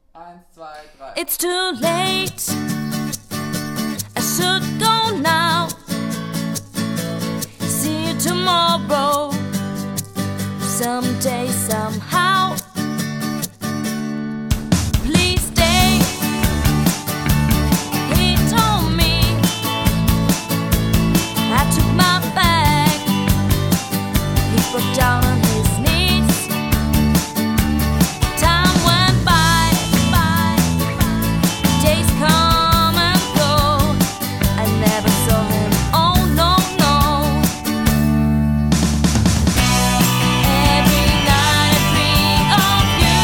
Eins, zwei, drei. It's too late. I should go now. See you tomorrow. Someday, somehow. Please stay. He told me. I took my bag. He broke down on his knees. Time went by. Days come and go. I never saw him. Oh no, no. Every night I dream of you.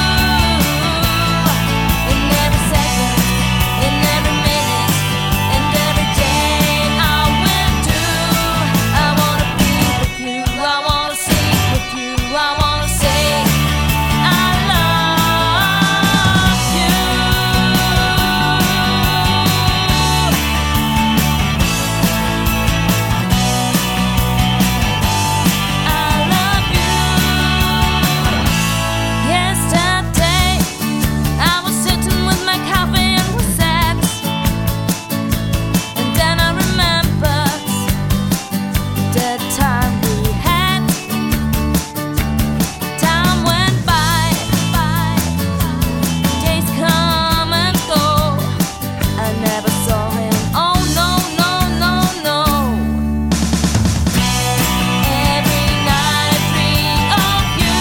In every second, in every minute, and every day I went through. I wanna be with you. I wanna sleep with you. I wanna say I love you. I love you. Yesterday, I was sitting with my coffee and was sad. And then I remembered the time we had. Time went by. Days come and go. I never saw him. Oh no, no, no, no. Every night I dream of you.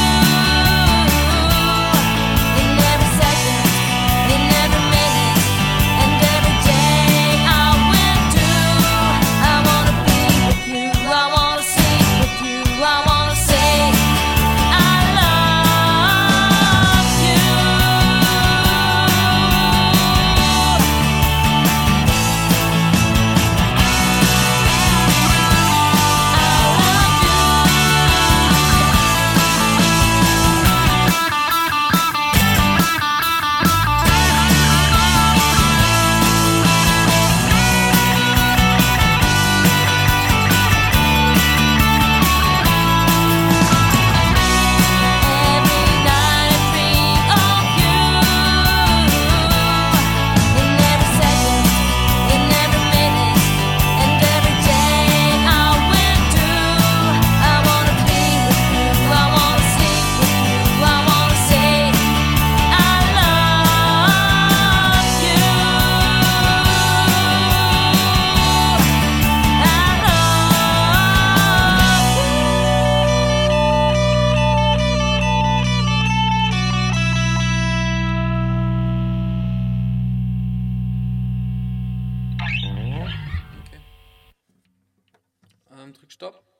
In every second, in every minute, and every day I went through. I wanna be with you. I wanna sleep with you. I wanna say I love you. Every night I dream of you. In every second, in every minute, and every day I went through. I wanna be with you. I wanna sleep with you. I wanna say I love you. Okay. Drück Stopp.